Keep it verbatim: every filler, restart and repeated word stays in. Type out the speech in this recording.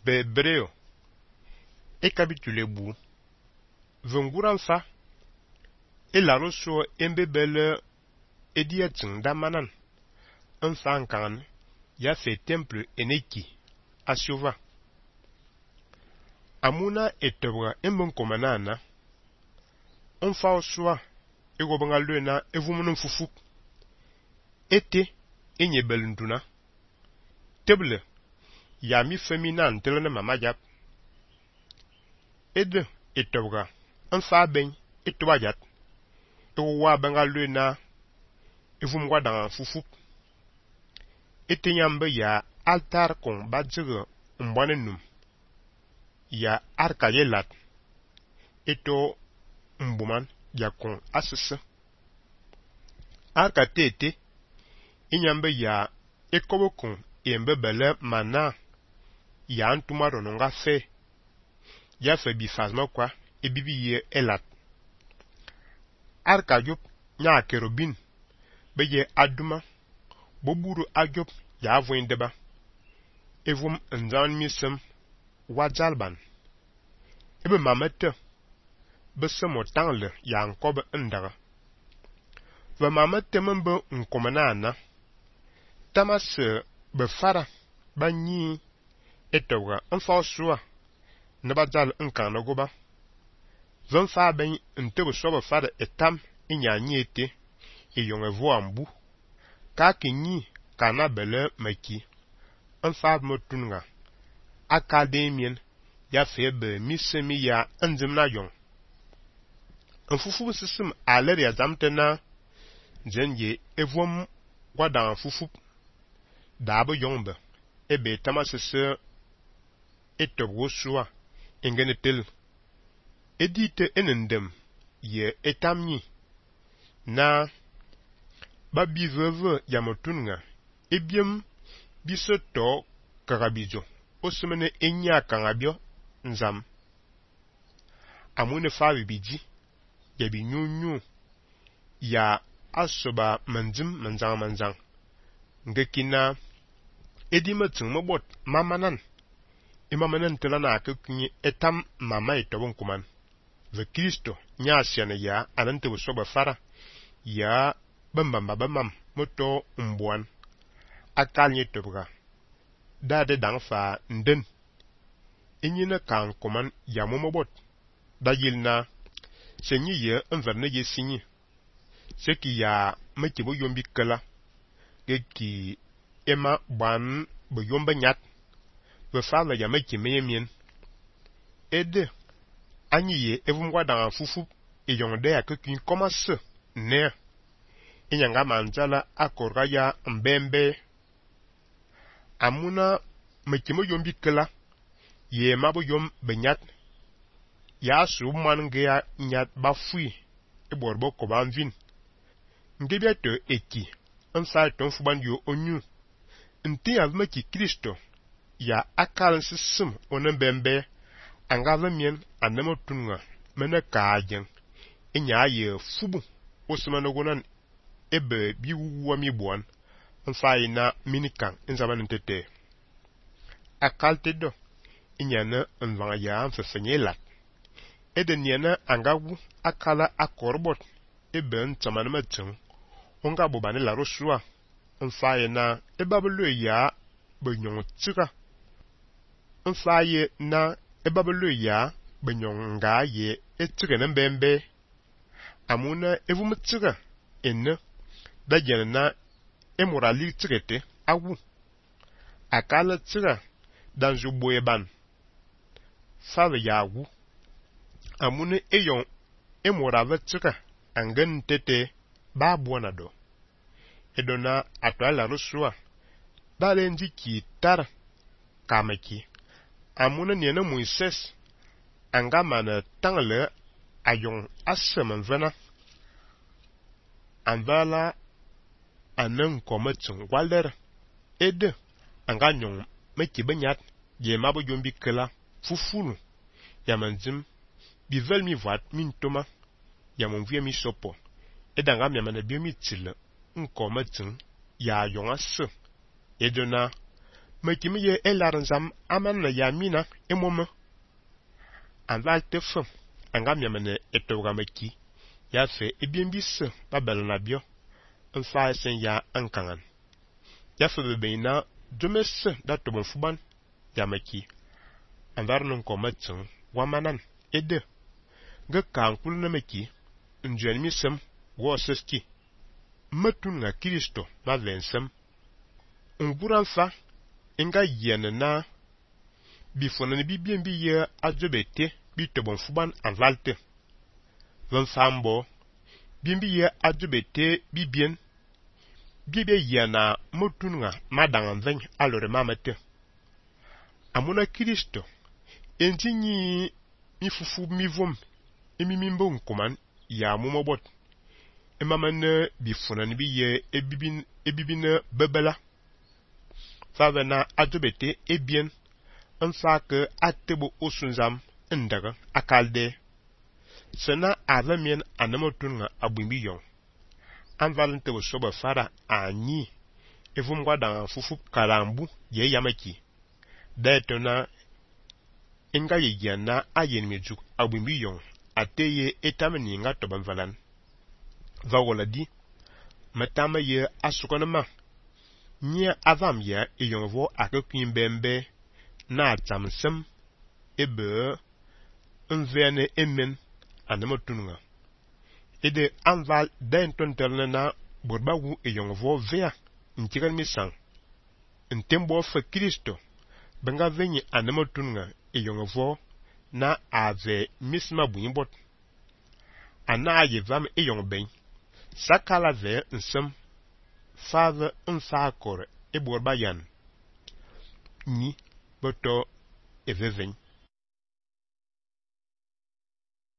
Bebreo e capitule bu venguran fa e la roso embebele ediatin damanan un fa kan ya fe temple eneki asiova amuna etobra embon komanana on fa oswa e gobanga luna evumunun fufuk ete enye belunduna teble ya mi feminan telene mamajap ede etobra un fa ben etwajat e wa banga luna evum gwadan fufuk ete nyambe ya altar kon badjege mbwanenum ya arka yelat eto mbuman ya kon asese arka tete inyambe ya ekobo kon yembe bele mana ya antumaro nonga fe ya fe bifazma kwa ebibi ye elat arka jop nya kerubin beye aduma boburu ajop ya avoin deba evum nzan misem wajalban ebe mamete besemo tangle ya nkobe ndaga ve mamete membe nkomanana tamase befara banyi etoga nfa soa ne bajal nkana goba ven fa ben ntebe sobe fara etam inyanyi ete eyonge voambu ka kinyi kana bele maki nfa motunga akademien ya febe misemi ya nzimna yong nfufu sisim aler ya zamtena zenye evom gwadan fufu dabo yongbe ebe tamasese etobwosua engenetel edite enendem ye etamni na babiveve ya motunga ebiem bisoto karabijo osemene enya kangabio nzam amune fawi biji ya binyunyu ya asoba manzim manzang manzang ngekina edimetin mobot mamanan imamanan telana akekunyi etam mama etobon kuman ve Kristo nya siana ya anante busoba fara ya bambamba bamam moto umbuan akal nye tobga dade dangfa nden inyina kan kuman ya momobot dayilna senyi ye enverne ye sinyi seki ya mekibo yombi kala geki ema ban bo yomba nyat be fala ya meki meyemien ede anyi ye evum gwadan fufu e yongde ya kekin komase ne inyanga manjala akorga ya mbembe amuna mekimo yombi kala ye mabo yom benyat ya su man ya nyat bafui e borbo ko banvin ngebiato eki ansa ton fuban yo onyu nti avmeki Kristo ya akal sisum onembembe angava mien anemo tunga mena kajen enya ye fubu osmano gonan ebe biwu mi buan ansa ina minikan inzaban tete akal tedo inyana nvanga ya amfefenyela eden yana angawu akala akorbot ebe ntamana matin onga bobane la rosua nfaye na ebabulu ya benyon tsika nfaye na ebabulu ya benyon nga ye etsika na mbembe amuna evum tsika enne dajana na emorali tsikete awu akala tsika danju boyeban fave ya awu amune eyon emorave tsika angen tete ba buona do edona atwala rusua dale nziki tar kameki amuna niena Moises angamana tangle ayon asem vena anvala anan kometun walder ede anganyon meki benyat ye mabo yombi kala fufulu yamanzim bivel mi vat min toma yamonvie mi sopo edanga mi amana biomi tile nkometun ya yonga se edona Mekimi ye elarzam aman na yamina emoma. Anval te fem, angam yamene etoga meki. Ya fe ebien bis babel na bio. Un fa sen ya ankangan. Ya fe bebeina dumes da tobon fuban ya meki. Anvar non komatsun wamanan ede. Ge kankul na meki. Njen misem wo seski. Metun nga Kristo ma vensem. Unguran fa inga yene na bifona ni bibien bi ye adjobete bi tobon fuban anvalte. Van fambo bimbi ye adjobete bibien bibe yana motun nga madangan veng alore mamete. Amuna Kristo enti ni mi fufu mi vom emi mimbo nkoman ya mumobot. Emamane bifona ni bi ye ebibin ebibine bebela. Favena adjobete ebien un fake atebo osunzam ndaga akalde. Sena avemien anamotun nga abwimbi yon. Anvalente wo soba fara anyi evum gwadan fufu karambu ye yamaki. Daetona inga ye yana ayen mejuk abwimbi yon ateye etameni nga toban valan. Vawola di matama ye asukonama. Nya avam ya eyonvo akakwin bembe na tamsem ebe unvene emen anamotunga. Ede anval denton telna borbawu eyonvo vea ntigan misang. Ntembo fa Kristo benga venyi anamotunga eyonvo na ave misma buimbot. Ana yevam eyongben. Sakala ve nsem fave unfakor e borbayan ni boto eveven.